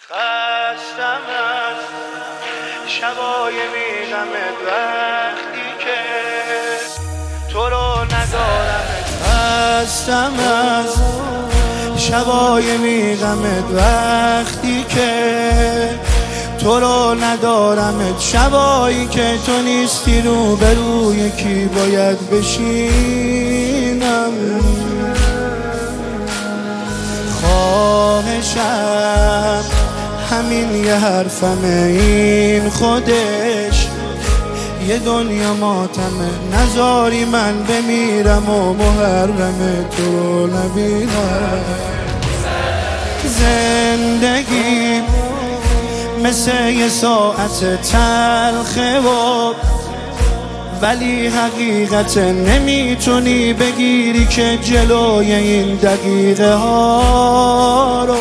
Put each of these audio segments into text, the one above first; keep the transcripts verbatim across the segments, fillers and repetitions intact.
خستم از شبای بیغمت وقتی که تو رو ندارمت. خستم از شبای بیغمت وقتی که تو رو ندارمت. شبایی که تو نیستی رو به روی کی باید بشینم. خواهشم همین یه حرفمه، این خودش یه دنیا ماتمه. نذاری من بمیرم و محرم تو رو نبینم. زندگی مثل یه ساعت تلخه و ولی حقیقت نمیتونی بگیری که جلوی این دقیقه ها رو.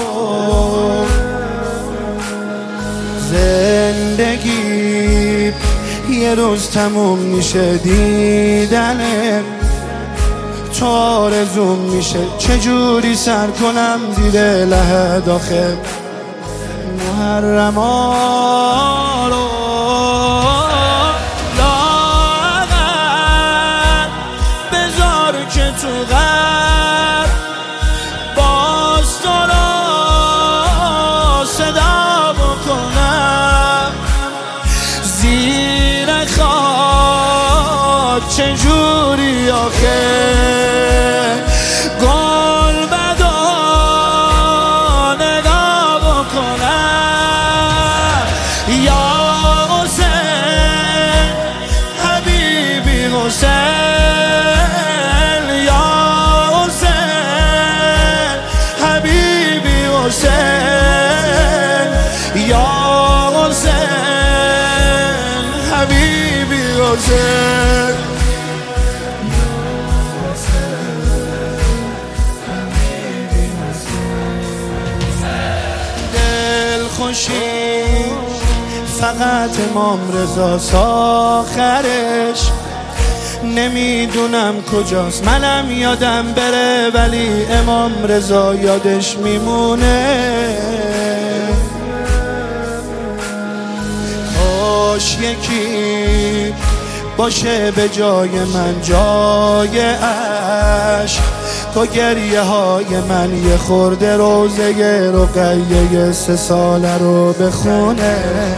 زندگی یه روز تموم میشه، دیدنه تو آرزوم میشه. چجوری سر کنم زیر لحد آخه محرم ها رو. لااقل بذار که تو غم باز تو رو صدا بکنم. زیر خاک چجوری آخه گل بدا نگاه بکنم. یا حسین حبیبی حسین، یا حسین حبیبی حسین، یا حسین حبیبی حسین. خوشی فقط امام رضاست آخرش، نمیدونم کجاست. منم یادم بره ولی امام رضا یادش میمونه. کاش یکی باشه به جای من، جای عشق تو گریه های من یه خورده روزه رقیه سه ساله رو بخونه.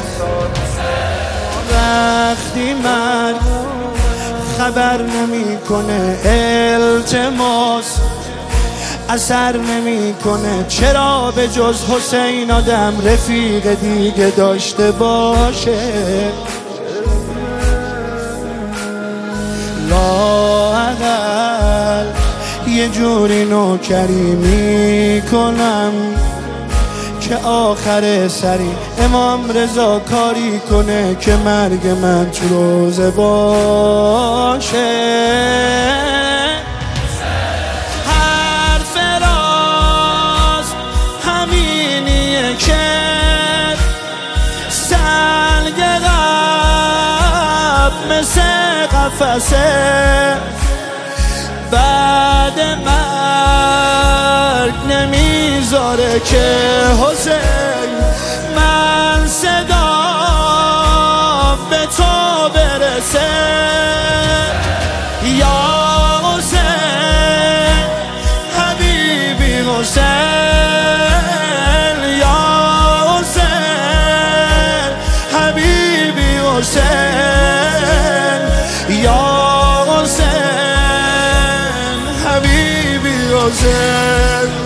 وقتی من خبر نمیکنه التماس اثر نمیکنه، چرا به جز حسین آدم رفیق دیگه داشته باشه؟ لااقل یه جوری نوکری میکنم که آخر سری امام رضا کاری کنه که مرگ من تو روزه باشه. حرف راست همینیه که سنگ قلب مثل قفسه، بعد مرگ نمیذاره که حسین من صدا به تو برسه. یا حسین حبیبی حسین، یا حسین حبیبی حسین، یا حسین حبیبی حسین.